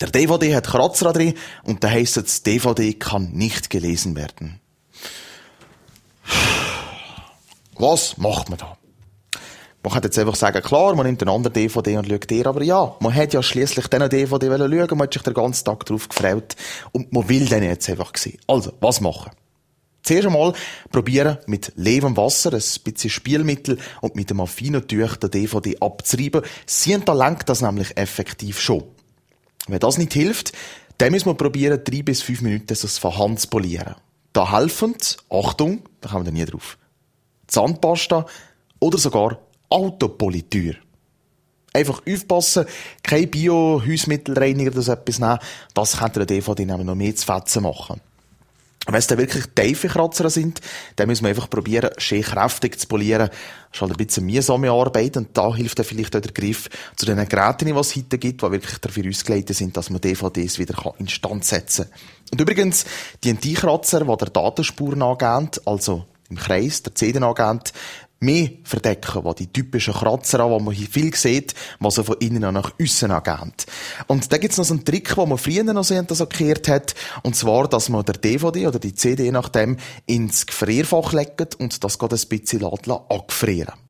Der DVD hat Kratzer drin und da heisst es, DVD kann nicht gelesen werden. Was macht man da? Man kann jetzt einfach sagen, klar, man nimmt einen anderen DVD und schaut dir, aber ja, man hat ja schliesslich diesen DVD schauen, man hat sich den ganzen Tag darauf gefreut und man will den jetzt einfach sehen. Also, was machen? Zuerst einmal probieren, mit leerem Wasser, ein bisschen Spielmittel und mit einem Affino-Tuch den DVD abzureiben. Da lenkt das nämlich effektiv schon. Wenn das nicht hilft, dann müssen wir probieren, 3 bis 5 Minuten das von Hand zu polieren. Da helfen, Achtung, da kommen wir nie drauf, Zahnpasta oder sogar Autopolitür. Einfach aufpassen, kein Bio-Hausmittelreiniger oder so etwas nehmen, das könnte der DVD nämlich noch mehr zu fetzen machen. Wenn es dann wirklich tiefe Kratzer sind, dann müssen wir einfach probieren, schön kräftig zu polieren. Das ist halt ein bisschen mühsame Arbeit und da hilft dann vielleicht auch der Griff zu den Geräten, die es heute gibt, die wirklich dafür ausgelegt sind, dass man DVDs wieder instand setzen kann. Und übrigens, die NT-Kratzer, die der Datenspur angeben, also im Kreis der CD angeben, mehr verdecken, was die typischen Kratzer an, die man hier viel sieht, was so von innen nach aussen angeben. Und da gibt's noch so einen Trick, den man früher noch so gekehrt hat, und zwar, dass man der DVD oder die CD nach dem ins Gefrierfach legt und das geht ein bisschen angefrieren.